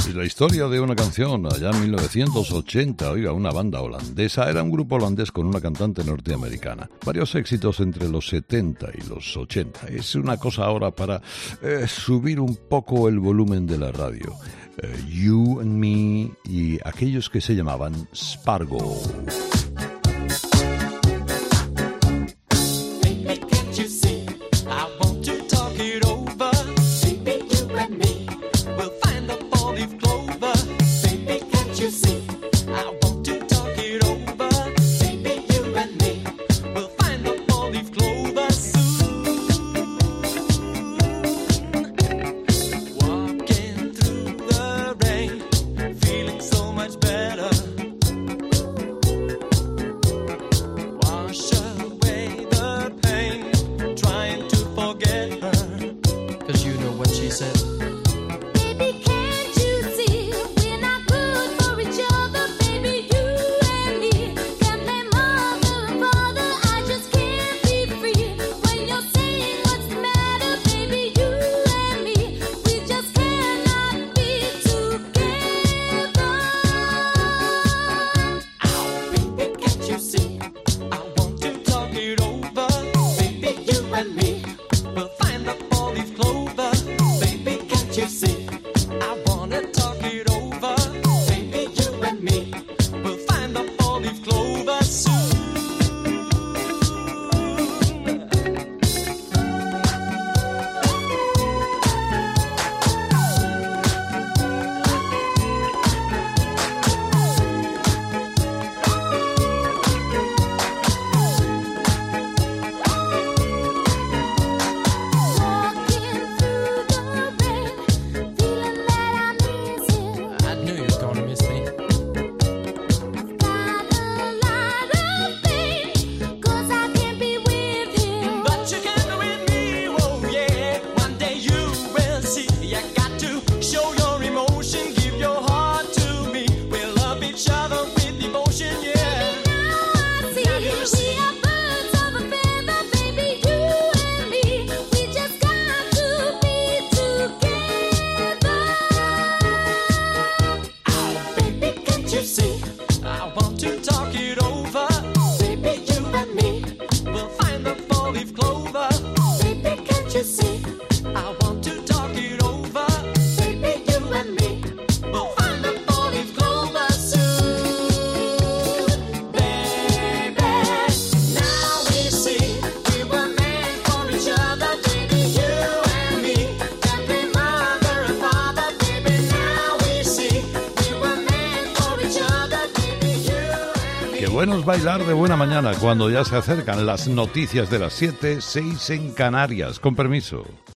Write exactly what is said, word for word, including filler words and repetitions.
Y la historia de una canción allá en mil novecientos ochenta, oiga, una banda holandesa, era un grupo holandés con una cantante norteamericana. Varios éxitos entre los setenta y los ochenta. Es una cosa ahora para eh, subir un poco el volumen de la radio. Eh, You and Me y aquellos que se llamaban Spargo. Bueno es bailar de buena mañana cuando ya se acercan las noticias de las siete, seis en Canarias. Con permiso.